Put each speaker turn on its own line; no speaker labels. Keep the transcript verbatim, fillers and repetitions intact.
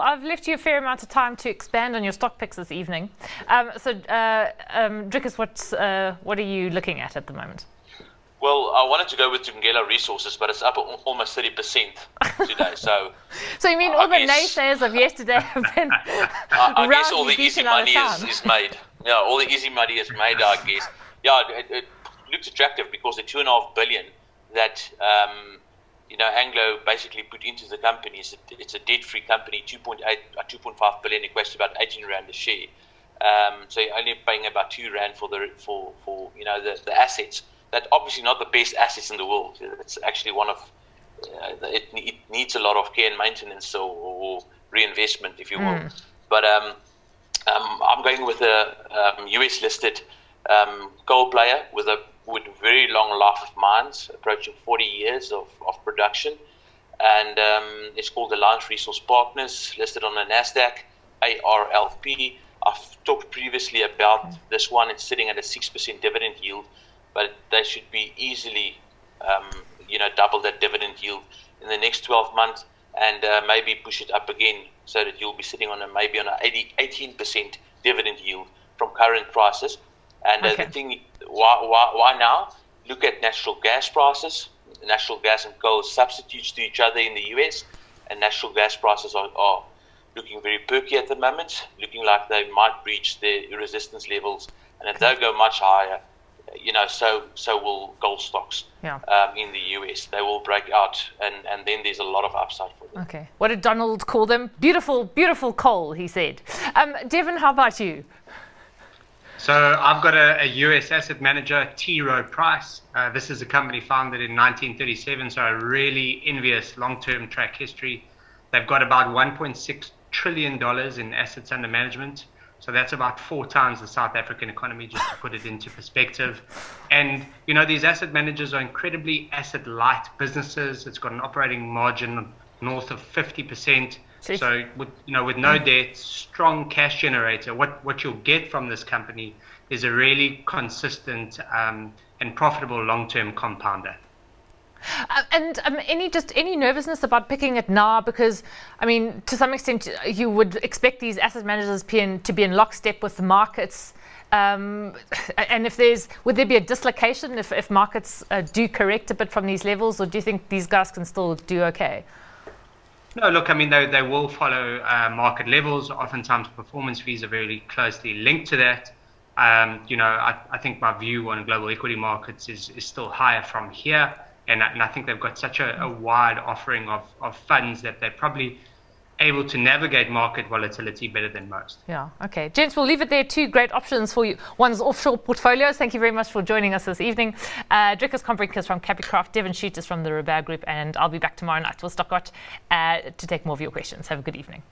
I've left you a fair amount of time to expand on your stock picks this evening. Um, so, uh, um, Dricus, what, uh, what are you looking at at the moment?
Well, I wanted to go with Thungela Resources, but it's up almost thirty percent today. So,
so you mean all I the guess, naysayers of yesterday have been
I, I guess all the easy money is, is made. Yeah, all the easy money is made, I guess. Yeah, it, it looks attractive because the two and a half billion that um, you know Anglo basically put into the company is a, it's a debt-free company. two point eight, uh, two point five billion equates to about eighteen rand a share. Um, so you're only paying about two rand for the for for you know the, the assets. That obviously not the best assets in the world. It's actually one of uh, it, it needs a lot of care and maintenance or, or reinvestment, if you will. Mm. But um, um, I'm going with a um, U S listed um, coal player with a with very long life of mines, approaching forty years of, of production, and um, it's called Alliance Resource Partners, listed on the Nasdaq, A R L P. I've talked previously about mm. this one. It's sitting at a six percent dividend yield. But they should be easily, um, you know, double that dividend yield in the next twelve months, and uh, maybe push it up again, so that you'll be sitting on a maybe on a eighteen percent dividend yield from current prices. And uh, okay. the thing, why, why, why now? Look at natural gas prices. Natural gas and coal substitutes to each other in the U S, and natural gas prices are, are looking very perky at the moment, looking like they might reach their resistance levels, and if they go much higher, you know, so so will gold stocks yeah. um, in the U S. They will break out, and, and then there's a lot of upside for them.
Okay. What did Donald call them? Beautiful, beautiful coal, he said. Um, Devin, how about you?
So I've got a, a U S asset manager, T. Rowe Price. Uh, this is a company founded in nineteen thirty-seven, so a really envious long-term track history. They've got about one point six trillion dollars in assets under management. So that's about four times the South African economy, just to put it into perspective. And, you know, these asset managers are incredibly asset-light businesses. It's got an operating margin north of fifty percent. So, with, you know, with no debt, strong cash generator, what, what you'll get from this company is a really consistent um, and profitable long-term compounder.
Uh, and um, any just any nervousness about picking it now? Because, I mean, to some extent, you would expect these asset managers to be in lockstep with the markets. Um, and if there's, would there be a dislocation if, if markets uh, do correct a bit from these levels, or do you think these guys can still do okay?
No, look, I mean, they, they will follow uh, market levels. Oftentimes, performance fees are very closely linked to that. Um, you know, I, I think my view on global equity markets is, is still higher from here. And, and I think they've got such a, a wide offering of, of funds that they're probably able to navigate market volatility better than most.
Yeah, okay. Gents, we'll leave it there. Two great options for you. One's offshore portfolios. Thank you very much for joining us this evening. Uh, Dricus Combrinkers from Capicraft, Devin Shooters from the Rauber Group, and I'll be back tomorrow night with Stockwatch uh, to take more of your questions. Have a good evening.